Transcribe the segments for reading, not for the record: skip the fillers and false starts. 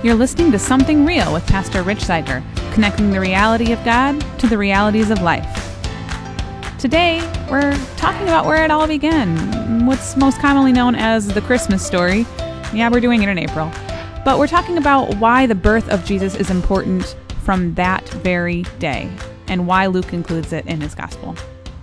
You're listening to Something Real with Pastor Rich Zeiger, connecting the reality of God to the realities of life. Today, we're talking about where it all began, what's most commonly known as the Christmas story. Yeah, we're doing it in April. But we're talking about why the birth of Jesus is important from that very day, and why Luke includes it in his gospel.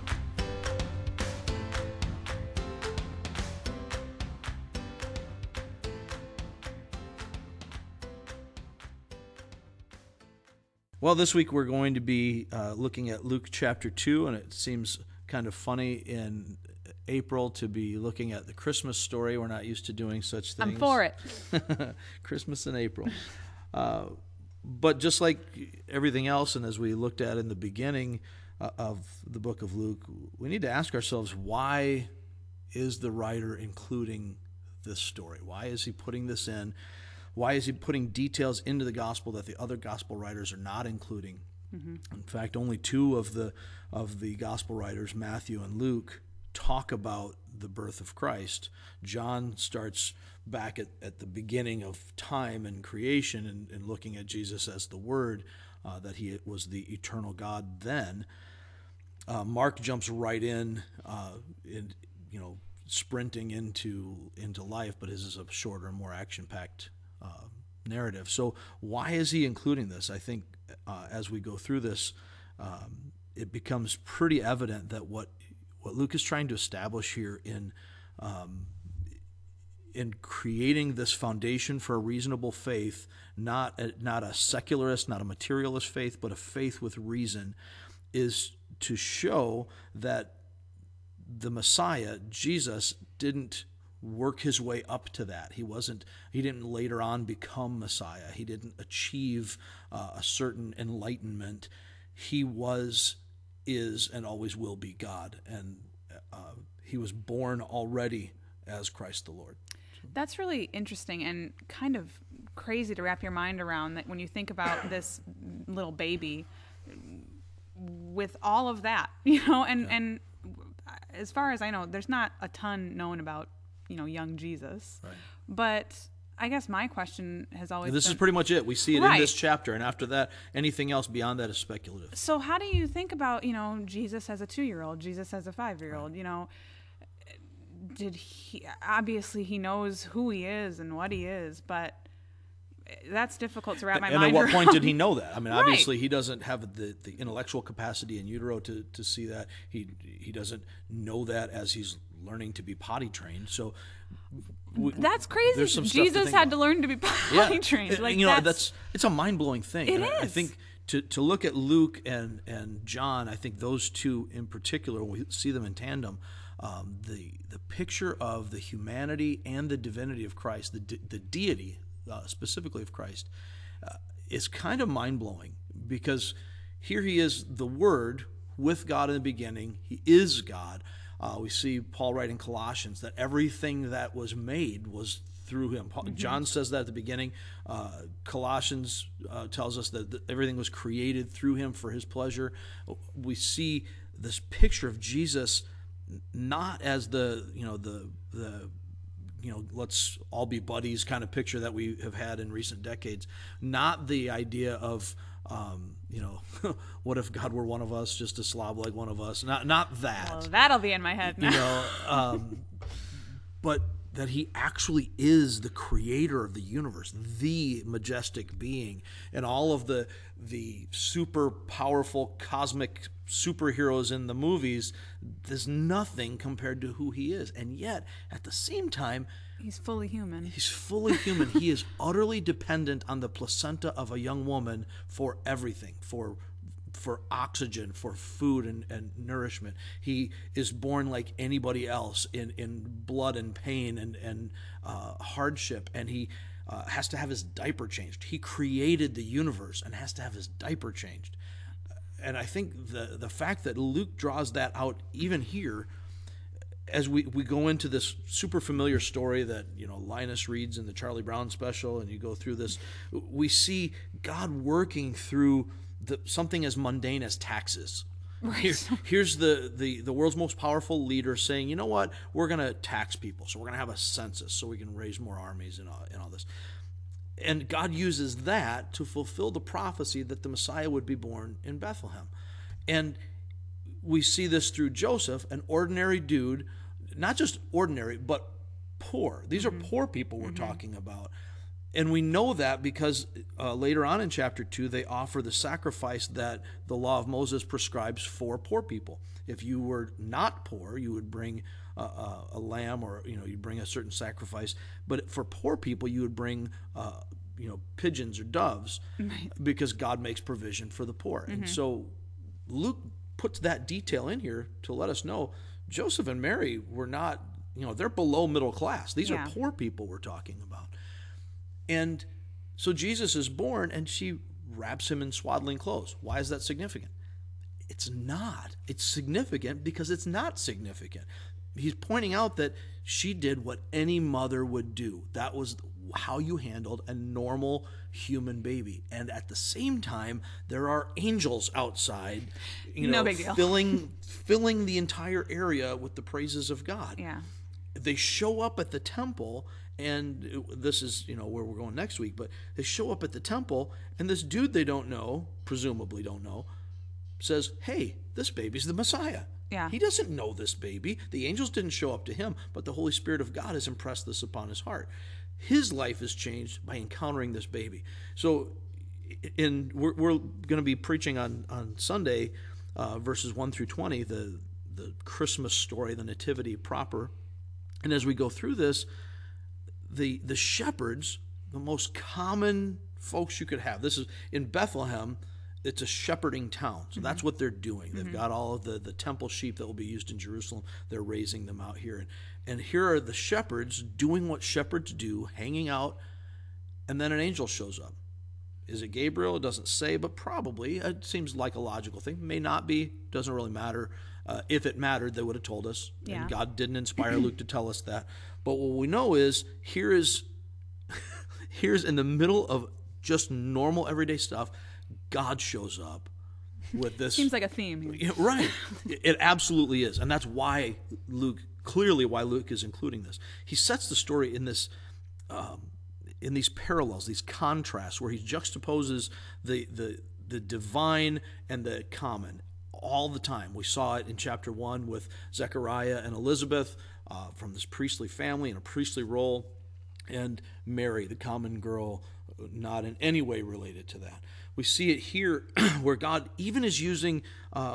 Well, this week we're going to be looking at Luke chapter 2, and it seems kind of funny in April to be looking at the Christmas story. We're not used to doing such things. I'm for it. Christmas in April. But just like everything else, and as we looked at in the beginning of the book of Luke, we need to ask ourselves, why is the writer including this story? Why is he putting this in? Why is he putting details into the gospel that the other gospel writers are not including? Mm-hmm. In fact, only two of the gospel writers, Matthew and Luke, talk about the birth of Christ. John starts back at the beginning of time and creation and looking at Jesus as the Word, that he was the eternal God then. Mark jumps right in sprinting into life, but his is a shorter and more action-packed narrative. So why is he including this? I think as we go through this, it becomes pretty evident that what Luke is trying to establish here in creating this foundation for a reasonable faith, not a secularist, not a materialist faith, but a faith with reason, is to show that the Messiah, Jesus, didn't work his way up to that. He didn't later on become Messiah. He didn't achieve a certain enlightenment. He was, is, and always will be God. And he was born already as Christ the Lord. That's really interesting and kind of crazy to wrap your mind around, that when you think about this little baby with all of that, and as far as I know, there's not a ton known about young Jesus. Right. But I guess my question has always been... This is pretty much it. We see it in this chapter, and after that, anything else beyond that is speculative. So how do you think about, Jesus as a 2-year-old, Jesus as a 5-year-old, right. Obviously he knows who he is and what he is, but that's difficult to wrap my mind around. And at what point did he know know that? I mean, obviously he doesn't have the intellectual capacity in utero to see that. He doesn't know that as he's learning to be potty trained. So that's crazy. Jesus had to learn to be potty trained. Like it's a mind-blowing thing. It is. I think to look at Luke and John, I think those two in particular, when we see them in tandem, the picture of the humanity and the divinity of Christ, the deity specifically of Christ, is kind of mind-blowing, because here he is, the Word, with God in the beginning. He is God. We see Paul write in Colossians that everything that was made was through him. Mm-hmm. John says that at the beginning. Colossians tells us that everything was created through him for his pleasure. We see this picture of Jesus not as the let's all be buddies kind of picture that we have had in recent decades. Not the idea of what if God were one of us, just a slob like one of us? Not that. Well, that'll be in my head now. But that he actually is the creator of the universe, the majestic being, and all of the super powerful cosmic superheroes in the movies. There's nothing compared to who he is, and yet at the same time, he's fully human. He's fully human. He is utterly dependent on the placenta of a young woman for everything, for oxygen, for food and nourishment. He is born like anybody else in blood and pain and hardship, and he has to have his diaper changed. He created the universe and has to have his diaper changed. And I think the fact that Luke draws that out even here, as we go into this super familiar story that Linus reads in the Charlie Brown special, and you go through this, we see God working through something as mundane as taxes. Right. Here's the world's most powerful leader saying, you know what, we're going to tax people, so we're going to have a census so we can raise more armies and all this. And God uses that to fulfill the prophecy that the Messiah would be born in Bethlehem. And we see this through Joseph, an ordinary dude, not just ordinary, but poor. These are poor people we're talking about. And we know that because later on in chapter 2, they offer the sacrifice that the law of Moses prescribes for poor people. If you were not poor, you would bring a lamb, or you'd bring a certain sacrifice. But for poor people, you would bring pigeons or doves, because God makes provision for the poor. And so Luke puts that detail in here to let us know Joseph and Mary were not, they're below middle class. These are poor people we're talking about. And so Jesus is born, and she wraps him in swaddling clothes. Why is that significant? It's not. It's significant because it's not significant. He's pointing out that she did what any mother would do. That was how you handled a normal human baby. And at the same time, there are angels outside, no big deal. filling the entire area with the praises of God. Yeah. They show up at the temple, and this is, where we're going next week, but they show up at the temple, and this dude they don't know, presumably don't know, says, hey, this baby's the Messiah. Yeah. He doesn't know this baby. The angels didn't show up to him, but the Holy Spirit of God has impressed this upon his heart. His life is changed by encountering this baby. So we're going to be preaching on Sunday, verses 1 through 20, the Christmas story, the Nativity proper. And as we go through this, the shepherds, the most common folks you could have. This is in Bethlehem. It's a shepherding town, so that's what they're doing. They've got all of the temple sheep that will be used in Jerusalem. They're raising them out here. And here are the shepherds doing what shepherds do, hanging out, and then an angel shows up. Is it Gabriel? It doesn't say, but probably. It seems like a logical thing. May not be. Doesn't really matter. If it mattered, they would have told us. Yeah. And God didn't inspire Luke to tell us that. But what we know is here's in the middle of just normal everyday stuff, God shows up with this. Seems like a theme here. Right. It absolutely is. And that's why Luke is including this. He sets the story in this in these parallels, these contrasts, where he juxtaposes the divine and the common all the time. We saw it in chapter 1 with Zechariah and Elizabeth from this priestly family in a priestly role, and Mary, the common girl, not in any way related to that. We see it here where God even is using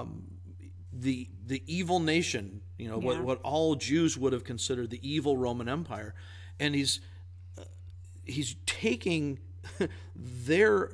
the evil nation, what all Jews would have considered the evil Roman Empire, and he's taking their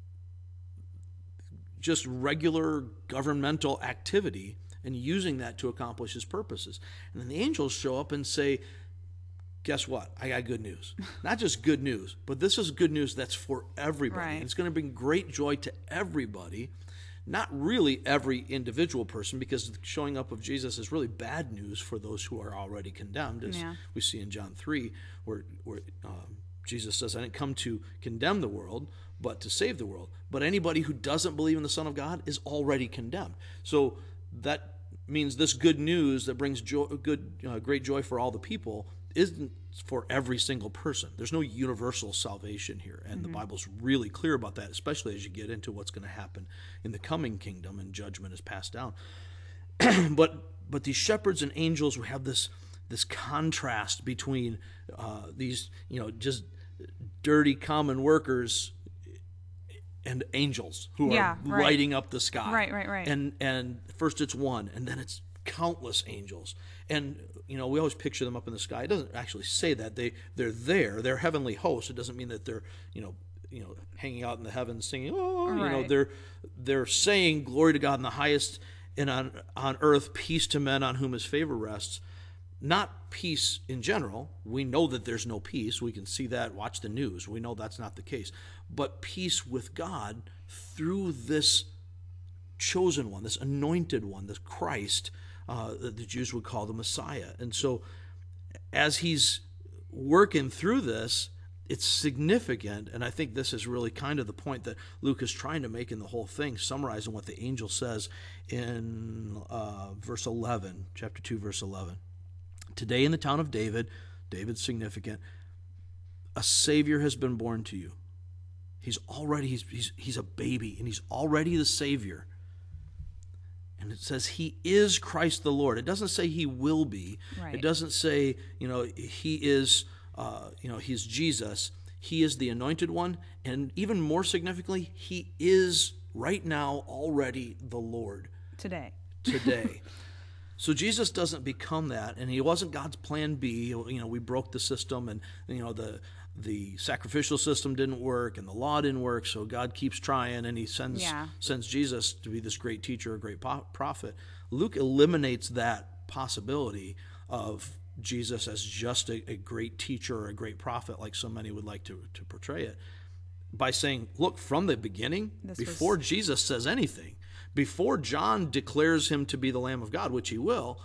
just regular governmental activity and using that to accomplish his purposes. And then the angels show up and say, guess what? I got good news. Not just good news, but this is good news that's for everybody. Right. And it's going to bring great joy to everybody, not really every individual person, because the showing up of Jesus is really bad news for those who are already condemned, as we see in John 3, where Jesus says, I didn't come to condemn the world, but to save the world. But anybody who doesn't believe in the Son of God is already condemned. So that means this good news that brings great joy for all the people isn't for every single person. There's no universal salvation here, and the Bible's really clear about that, especially as you get into what's going to happen in the coming kingdom and judgment is passed down. But these shepherds and angels, we have this contrast between these just dirty common workers and angels who are lighting up the sky. Right. And first it's one, and then it's countless angels. And we always picture them up in the sky. It doesn't actually say that. They're there. They're heavenly hosts. It doesn't mean that they're hanging out in the heavens singing. They're saying glory to God in the highest, and on earth peace to men on whom his favor rests. Not peace in general. We know that there's no peace. We can see that. Watch the news. We know that's not the case. But peace with God through this chosen one, this anointed one, this Christ, that the Jews would call the Messiah. And so as he's working through this, it's significant, and I think this is really kind of the point that Luke is trying to make in the whole thing, summarizing what the angel says in verse 11, chapter 2, verse 11. Today in the town of David, David's significant, a Savior has been born to you. He's a baby, and he's already the Savior. And it says he is Christ the Lord. It doesn't say he will be. Right. It doesn't say, he is, he's Jesus. He is the anointed one. And even more significantly, he is right now already the Lord. Today. So Jesus doesn't become that, and he wasn't God's plan B. We broke the system, and the sacrificial system didn't work, and the law didn't work. So God keeps trying, and he sends Jesus to be this great teacher, a great prophet. Luke eliminates that possibility of Jesus as just a great teacher or a great prophet, like so many would like to portray it, by saying, look, from the beginning, before Jesus says anything, before John declares him to be the Lamb of God, which he will,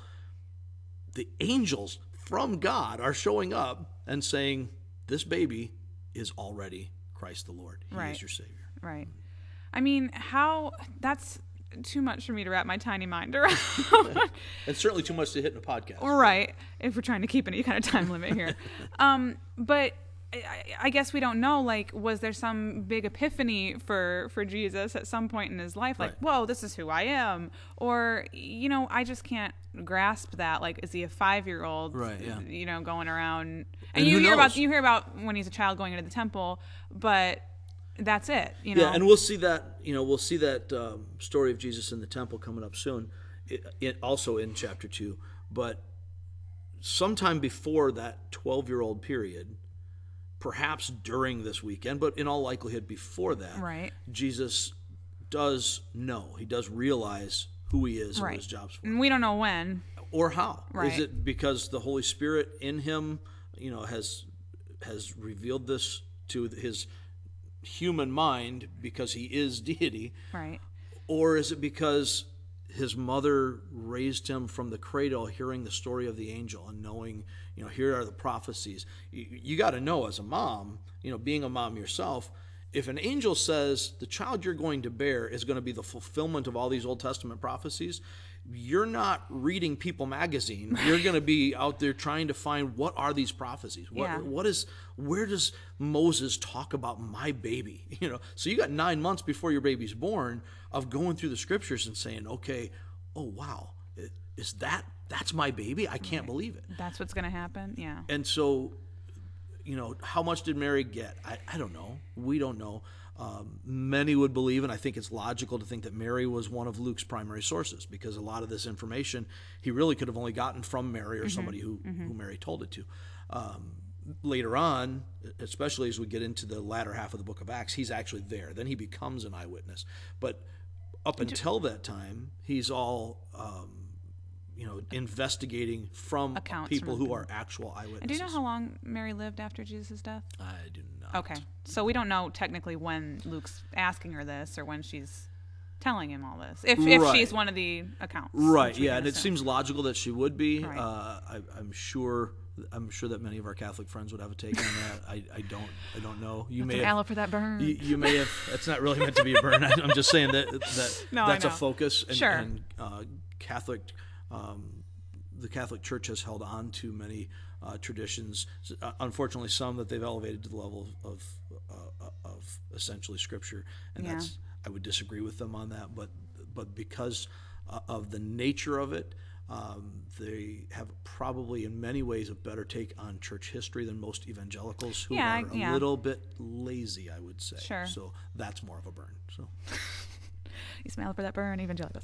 the angels from God are showing up and saying, this baby is already Christ the Lord. He is your Savior. Right. I mean, that's too much for me to wrap my tiny mind around. It's certainly too much to hit in a podcast. Right, if we're trying to keep any kind of time limit here. But I guess we don't know, was there some big epiphany for Jesus at some point in his life? Whoa, this is who I am. Or, I just can't grasp that. Is he a 5-year-old, right, yeah. Going around. And you hear about when he's a child going into the temple, but that's it, Yeah, and we'll see that, story of Jesus in the temple coming up soon, also in chapter 2. But sometime before that 12-year-old period, perhaps during this weekend, but in all likelihood before that, right, Jesus does know. He does realize who he is and what his job's for. And we don't know when. Or how. Right. Is it because the Holy Spirit in him, has revealed this to his human mind because he is deity? Right. Or is it because his mother raised him from the cradle, hearing the story of the angel and knowing, here are the prophecies. You got to know as a mom, being a mom yourself, if an angel says the child you're going to bear is going to be the fulfillment of all these Old Testament prophecies, you're not reading People magazine. You're going to be out there trying to find, what are these prophecies? Where does Moses talk about my baby? So you got 9 months before your baby's born of going through the scriptures and saying, okay, oh wow, that's my baby? I can't believe it. That's what's going to happen. Yeah. And so, how much did Mary get? I don't know. We don't know. Many would believe, and I think it's logical to think that Mary was one of Luke's primary sources, because a lot of this information he really could have only gotten from Mary or somebody who Mary told it to. Later on, especially as we get into the latter half of the book of Acts, he's actually there. Then he becomes an eyewitness. But up until that time, he's all investigating from accounts people who are actual eyewitnesses. And do you know how long Mary lived after Jesus' death? I do not. Okay. So we don't know technically when Luke's asking her this or when she's telling him all this. If she's one of the accounts. Right, yeah. And it seems logical that she would be. Right. I'm sure that many of our Catholic friends would have a take on that. I don't know. You may have for that burn. You may have. That's not really meant to be a burn. I'm just saying that's a focus. And, sure. And Catholic, the Catholic Church has held on to many traditions. Unfortunately, some that they've elevated to the level of essentially Scripture, and that's, I would disagree with them on that. But because of the nature of it. They have probably in many ways a better take on church history than most evangelicals who are a little bit lazy, I would say. Sure. So that's more of a burn. So you smell for that burn, evangelicals.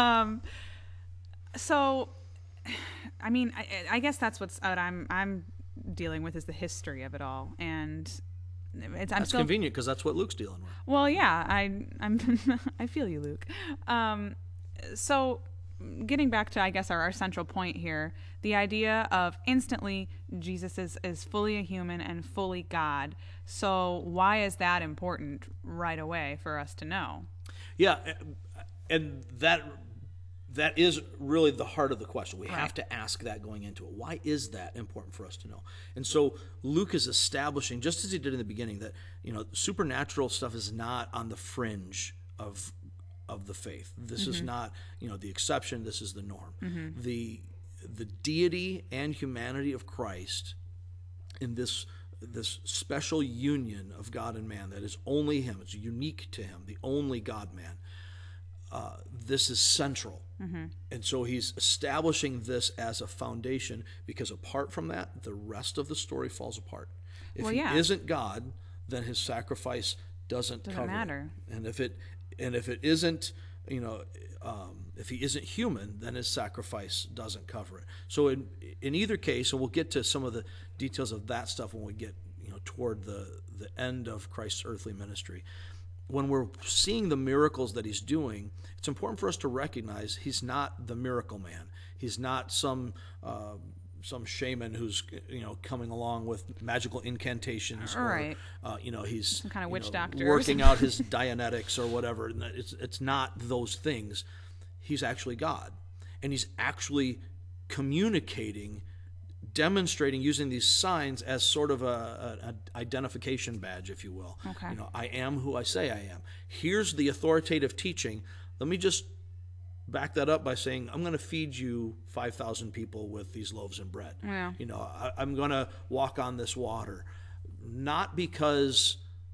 So, I mean, I guess that's what I'm dealing with, is the history of it all, and that's convenient because that's what Luke's dealing with. Well, yeah, I feel you, Luke. So. Getting back to, I guess, our central point here, the idea of instantly Jesus is fully a human and fully God. So why is that important right away for us to know? Yeah, and that is really the heart of the question. We have to ask that going into it. Why is that important for us to know? And so Luke is establishing, just as he did in the beginning, that supernatural stuff is not on the fringe of the faith. This is not, the exception. This is the norm. The deity and humanity of Christ in this this special union of God and man that is only him. It's unique to him, the only God-man. This is central. And so he's establishing this as a foundation, because apart from that, the rest of the story falls apart. If he isn't God, then his sacrifice doesn't cover matter. it. And if it isn't, if he isn't human, then his sacrifice doesn't cover it. So in either case, and we'll get to some of the details of that stuff when we get toward the end of Christ's earthly ministry. When we're seeing the miracles that he's doing, it's important for us to recognize he's not the miracle man. He's not some shaman who's coming along with magical incantations, right. or he's some kind of witch doctor working out his Dianetics or whatever. It's not those things. He's actually God, and he's actually communicating, demonstrating, using these signs as sort of an identification badge, if you will. Okay. I am who I say I am. Here's the authoritative teaching. Let me just back that up by saying, I'm going to feed you 5,000 people with these loaves and bread. Yeah. I'm going to walk on this water. Not because,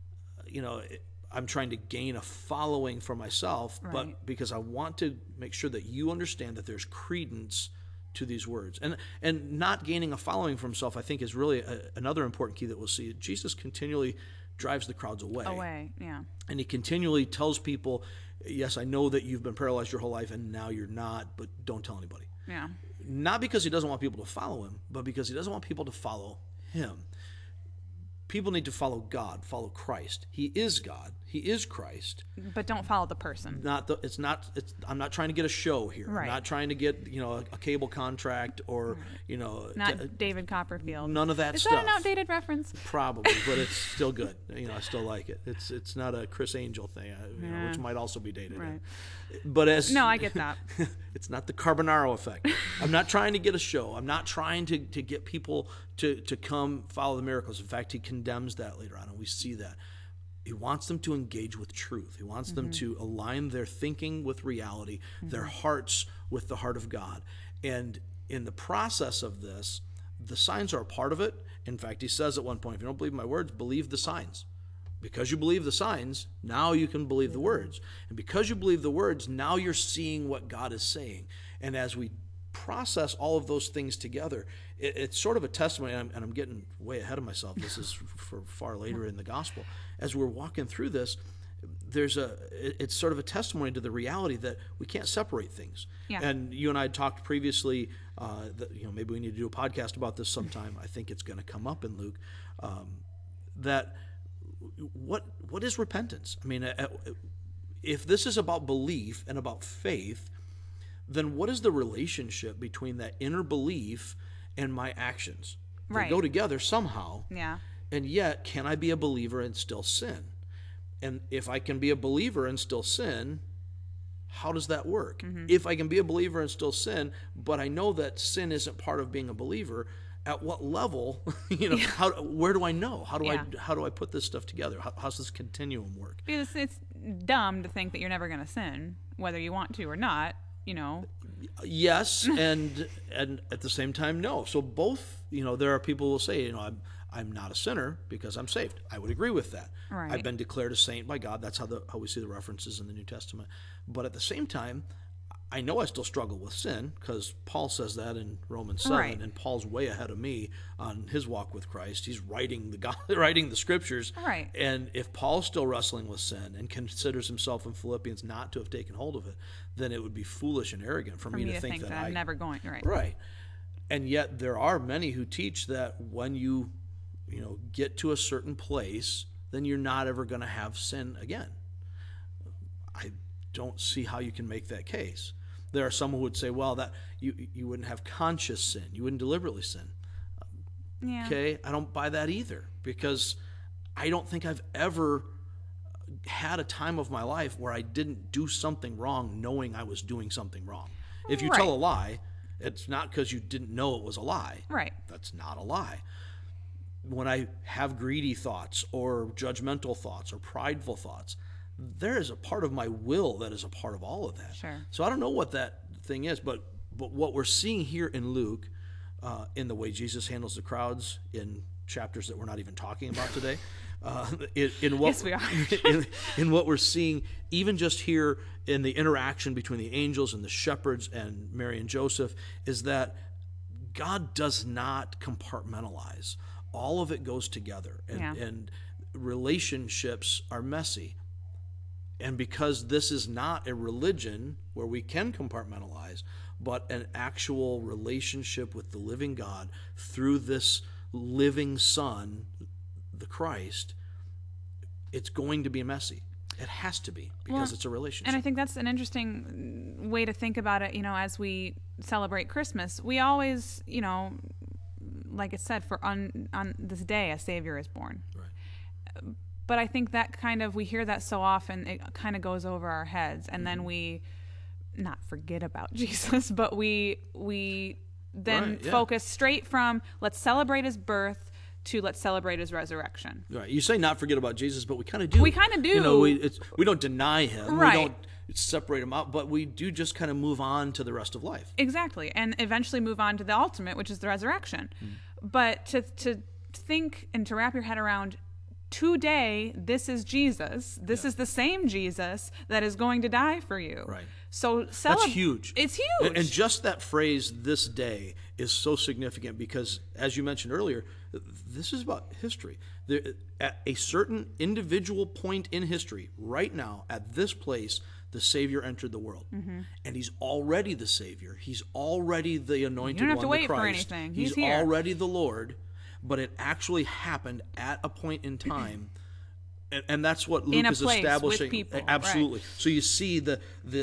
I'm trying to gain a following for myself, right. but because I want to make sure that you understand that there's credence to these words. And not gaining a following for himself, I think, is really another important key that we'll see. Jesus continually drives the crowds away. Yeah. And he continually tells people, yes, I know that you've been paralyzed your whole life and now you're not, but don't tell anybody. Yeah. Not because he doesn't want people to follow him, but because he doesn't want people to follow him. People need to follow God, follow Christ. He is God. He is Christ. But don't follow the person. I'm not trying to get a show here. Right. I'm not trying to get, a cable contract or, Not David Copperfield. None of that is stuff. Is that an outdated reference? Probably, but it's still good. I still like it. It's not a Chris Angel thing, which might also be dated. Right. But no, I get that. It's not the Carbonaro effect. I'm not trying to get a show. I'm not trying to get people to come follow the miracles. In fact, he condemns that later on, and we see that. He wants them to engage with truth. He wants them to align their thinking with reality, their hearts with the heart of God. And in the process of this, the signs are a part of it. In fact, he says at one point, if you don't believe my words, believe the signs. Because you believe the signs, now you can believe the words. And because you believe the words, now you're seeing what God is saying. And as we process all of those things together, it's sort of a testimony, and I'm getting way ahead of myself. This is for far later in the gospel. As we're walking through this, it's sort of a testimony to the reality that we can't separate things. Yeah. And you and I had talked previously that maybe we need to do a podcast about this sometime. I think it's going to come up in Luke. That what is repentance? I mean, if this is about belief and about faith, then what is the relationship between that inner belief and my actions? They go together somehow. Yeah. And yet, can I be a believer and still sin? And if I can be a believer and still sin, how does that work? If I can be a believer and still sin, but I know that sin isn't part of being a believer, at what level, where do I know? How do I put this stuff together? How's this continuum work? Because it's dumb to think that you're never going to sin, whether you want to or not. Yes, and at the same time, no. So both, there are people who will say, I'm not a sinner because I'm saved. I would agree with that. Right. I've been declared a saint by God. That's how we see the references in the New Testament. But at the same time, I know I still struggle with sin because Paul says that in Romans 7, right. And Paul's way ahead of me on his walk with Christ. He's writing the scriptures. Right. And if Paul's still wrestling with sin and considers himself in Philippians not to have taken hold of it, then it would be foolish and arrogant for me to think that I'm never going. Right. Right. And yet there are many who teach that when you get to a certain place, then you're not ever going to have sin again. I don't see how you can make that case. There are some who would say, well, that you wouldn't have conscious sin. You wouldn't deliberately sin. Yeah. Okay? I don't buy that either, because I don't think I've ever had a time of my life where I didn't do something wrong knowing I was doing something wrong. If you tell a lie, it's not because you didn't know it was a lie. Right. That's not a lie. When I have greedy thoughts or judgmental thoughts or prideful thoughts, there is a part of my will that is a part of all of that. Sure. So I don't know what that thing is, but what we're seeing here in Luke, in the way Jesus handles the crowds, in chapters that we're not even talking about today. In what Yes, we are. in what we're seeing, even just here in the interaction between the angels and the shepherds and Mary and Joseph, is that God does not compartmentalize. All of it goes together, and relationships are messy. And because this is not a religion where we can compartmentalize, but an actual relationship with the living God through this living Son, the Christ, it's going to be messy. It has to be, because it's a relationship. And I think that's an interesting way to think about it, as we celebrate Christmas. We always, like it said, on this day a Savior is born. Right. But I think that we hear that so often, it kind of goes over our heads, and then we not forget about Jesus, but we then focus straight from let's celebrate his birth to let's celebrate his resurrection. Right. You say not forget about Jesus, but we kind of do. We kind of do. We don't deny him. Right. We don't separate him out, but we do just kind of move on to the rest of life. Exactly. And eventually move on to the ultimate, which is the resurrection. But to think and to wrap your head around, today, this is Jesus. This is the same Jesus that is going to die for you. Right. So that's huge. It's huge. And just that phrase, this day, is so significant because, as you mentioned earlier, this is about history. At a certain individual point in history, right now, at this place, the Savior entered the world. And he's already the Savior. He's already the anointed one, you don't have to wait the Christ. for anything. He's here. Already the Lord. But it actually happened at a point in time, and that's what Luke is establishing. With people. Absolutely. Right. So you see the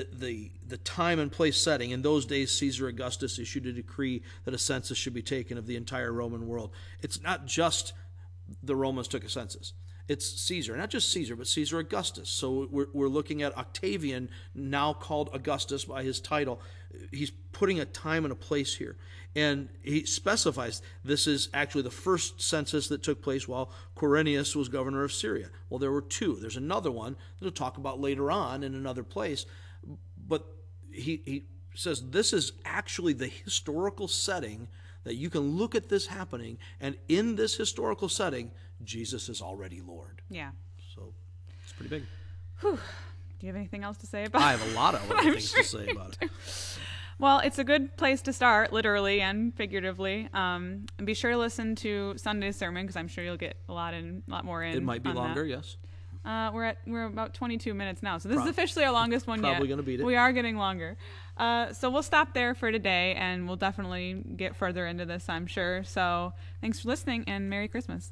time and place setting. In those days, Caesar Augustus issued a decree that a census should be taken of the entire Roman world. It's not just the Romans took a census. It's Caesar, not just Caesar, but Caesar Augustus. So we're looking at Octavian, now called Augustus by his title. He's putting a time and a place here. And he specifies this is actually the first census that took place while Quirinius was governor of Syria. Well, there were two. There's another one that we'll talk about later on in another place. But he says this is actually the historical setting that you can look at this happening. And in this historical setting, Jesus is already Lord. Yeah. So it's pretty big. Whew. Do you have anything else to say about it? I have a lot of other things to say about it. Well, it's a good place to start, literally and figuratively. And be sure to listen to Sunday's sermon because I'm sure you'll get a lot more in. It might be longer, that. Yes. We're about 22 minutes now, so this is officially our longest one yet. Probably going to beat it. We are getting longer. So we'll stop there for today, and we'll definitely get further into this, I'm sure. So thanks for listening, and Merry Christmas.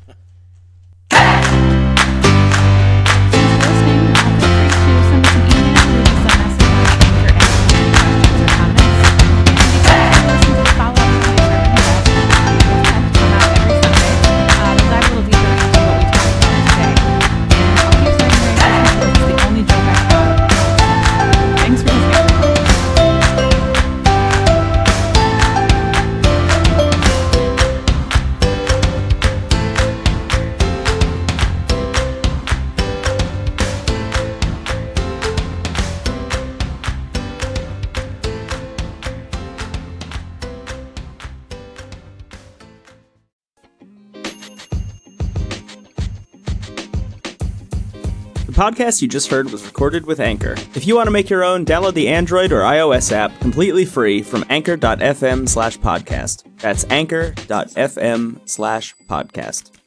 The podcast you just heard was recorded with Anchor. If you want to make your own, download the Android or iOS app completely free from anchor.fm/podcast. That's anchor.fm/podcast.